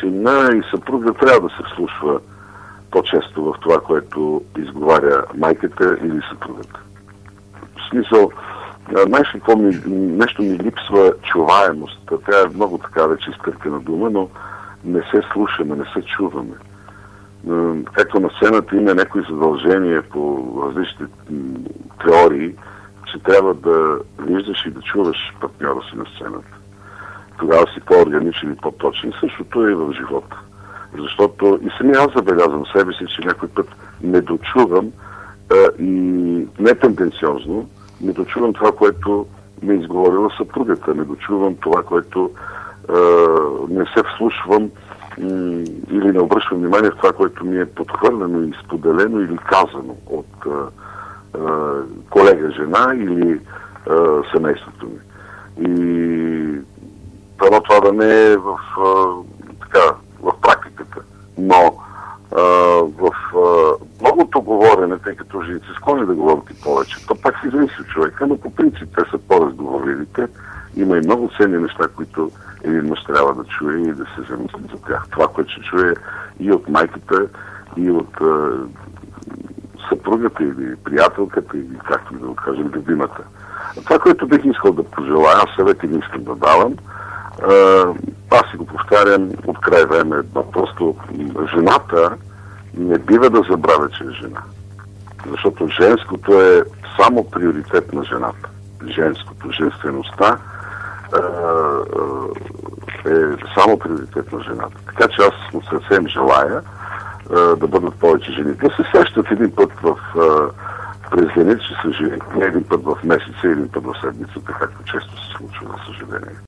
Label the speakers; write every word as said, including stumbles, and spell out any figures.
Speaker 1: сина и съпруга трябва да се вслушва по-често в това, което изговаря майката или съпругата. В смисъл, знаеш какво ми, нещо ми липсва чуваемост. Тя е много така вече изтъркана дума, но не се слушаме, не се чуваме. Както на сцената има някои задължения по различни теории, че трябва да виждаш и да чуваш партньора си на сцената. Тогава си по-органичен и по-точен. Същото е и в живота. Защото и самия аз забелязвам себе си, че някой път не дочувам а, и не тенденциозно, не дочувам това, което ми е изговорила съпругата, не дочувам това, което а, не се вслушвам м- или не обръщам внимание в това, което ми е подхвърлено или споделено или казано от а, а, колега жена или а, семейството ми. И това, това да не е в, а, така, в практиката. Но а, в а, многото говорене, тъй като жените се склонни да говорят и повече, то пак си зависи от човека, но по принцип те са по-разговорливите. Има и много ценни неща, които един мъж трябва да чуе и да се замисли за тях. Това, което ще чуе и от майката, и от а, съпругата, или приятелката, или както да го кажем, любимата. Това, което бих искал да пожелая, аз съвети не искам да давам, аз си го повтарям от край време едно. Просто жената не бива да забравя, че е жена. Защото женското е само приоритет на жената. Женското, женствеността е само приоритет на жената. Така че аз от сърце им желая да бъдат повече жени. Да се срещат един път в през деня, че са жени. Не един път в месеца, един път в седмицата, както често се случва, за съжаление.